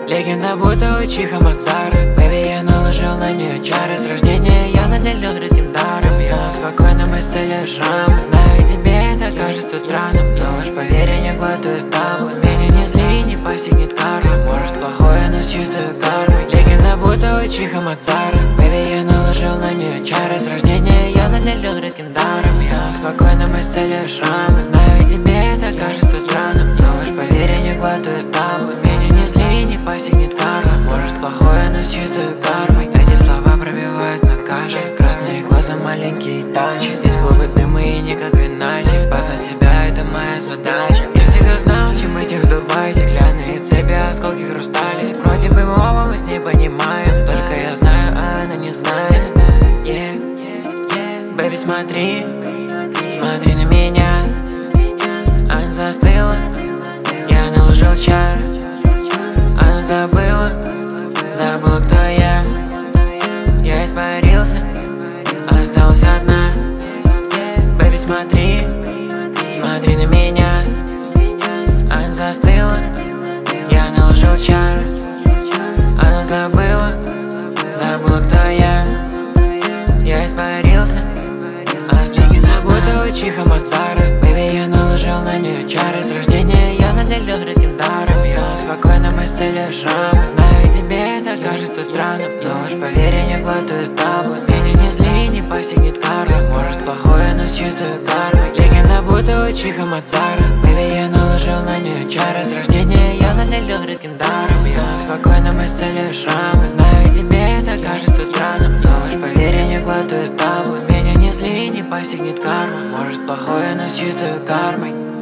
Легенда будто у Чиха Мактара. Бэби, я наложил на нее чары. С рождения я наделен редким даром. Я спокойно исцеляю шрамы. Знаю, тебе это кажется странным, но лишь поверь, я не глотаю таблы. Меня не зли, не постигнет карма. Может плохое, но считаю кармой. Легенда будто у Чиха Мактара. Бэби, я наложил на нее чары. С рождения я наделен редким даром. Я спокойно исцеляю шрамы. Знаю, тебе это кажется странным, но лишь поверь, я не глотаю таблы. Меня не зли, не постигнет карма. Может плохое, но считаю кармой. Эти слова пробивают на коже. Красные глаза, маленькие тачи. Здесь клубы дыма и никак иначе. Познать себя — это моя задача. Я всегда знал, чем этих Дубай. Стеклянные цепи, осколки хрустали. Вроде бы мы оба мы с ней понимаем. Только я знаю, а она не знает. Бэби, смотри, смотри на меня. Она застыла, я наложил чары. Она забыла, забыла, кто я. Я испарился, осталась одна. Бэби, смотри, смотри на меня. Она застыла, я наложил чары. Она забыла, забыла, кто я. Я испарился, легенда будто у Чиха Мактара. Бэби, я наложил на нее чары. С рождения я наделен редким даром. Я спокойно исцеляю шрамы. Знаю, тебе это кажется странным, но лишь поверь, я не глотаю таблы. Меня не зли, не постигнет карма. Может плохое, но считаю кармой. Легенда будто у Чиха Мактара. Бэби, я наложил на нее чары. С рождения я наделен редким даром. Я спокойно исцеляю шрамы. Знаю, тебе это кажется странным, но лишь поверь, я не глотаю таблы. Меня не зли, не постигнет карма. Может плохое, но считаю кармой.